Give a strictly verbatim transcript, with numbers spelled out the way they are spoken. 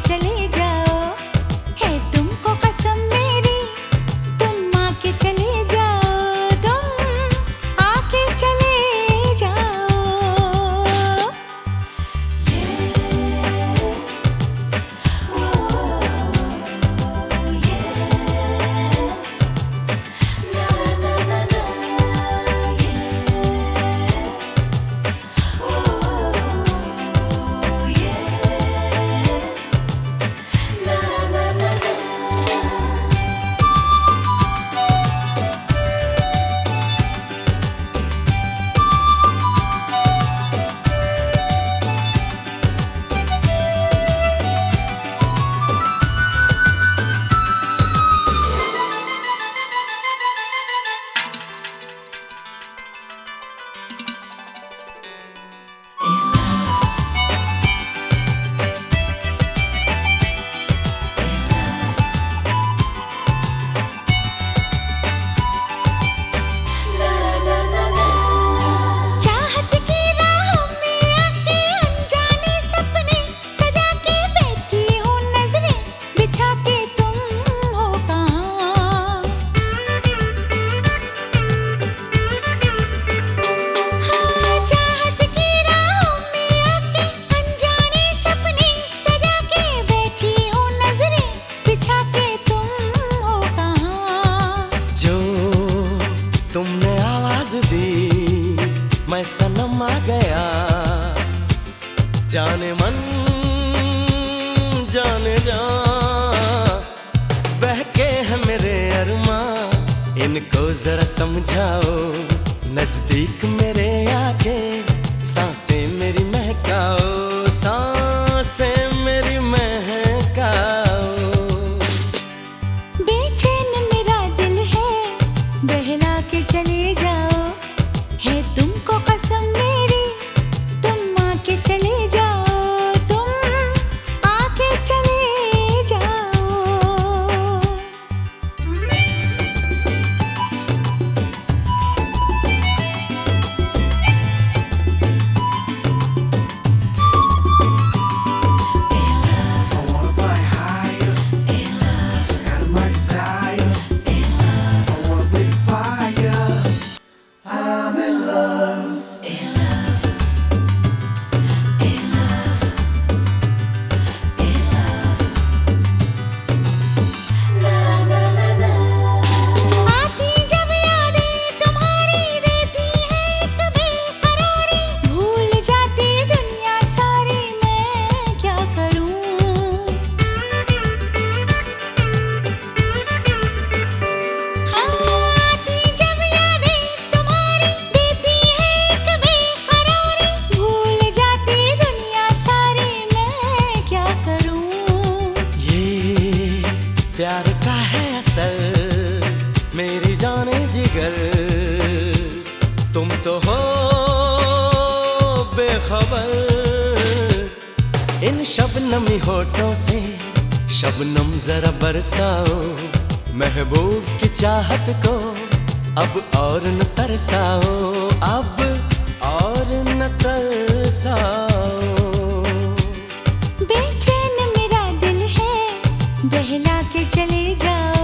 चले जाओ, है तुमको कसम मेरी, तुम आके चले जाओ, तुम आके चले जाओ। तुमने आवाज दी, मैं सनम आ गया, जाने मन जाने जा, बहके हैं मेरे अरमां, इनको जरा समझाओ, नजदीक मेरे आके सांसें मेरी महकाओ, सांसें मेरी महकाओ। बेचैन मेरा दिल है, बहला के चले जाओ, है तुमको कसम मेरी, तुम आके चले जाओ, तुम आके चले जाओ। प्यार का है असल मेरी जाने जिगर, तुम तो हो बेखबर, इन शबनमी होठों से शबनम जरा बरसाओ, महबूब की चाहत को अब और न तरसाओ, अब और न तरसाओ। बेचैन मेरा दिल है, बहला के चले जाओ।